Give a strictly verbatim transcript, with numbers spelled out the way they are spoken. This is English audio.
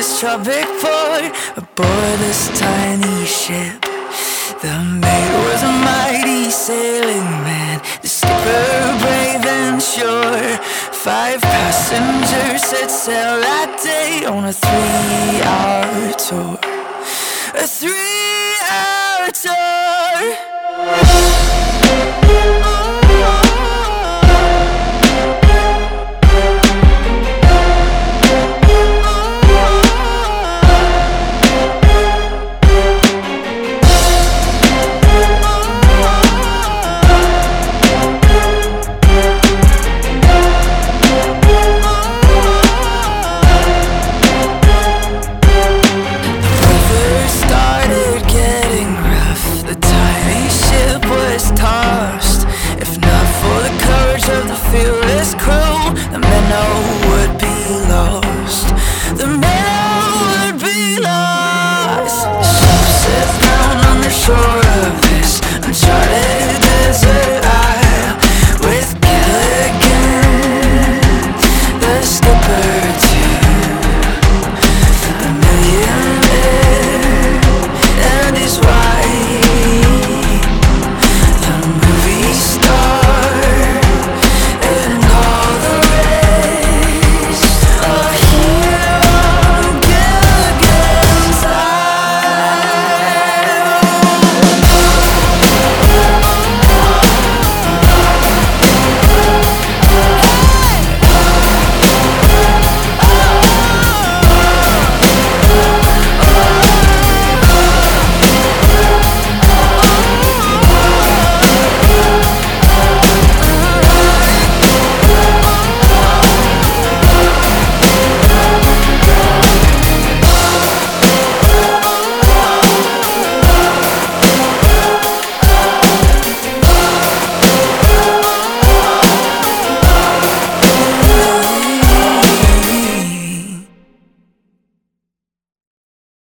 this tropic port, aboard this tiny ship. The mate was a mighty sailing man, the skipper brave and sure. Five passengers set sail that day on a three-hour tour. A three-hour tour.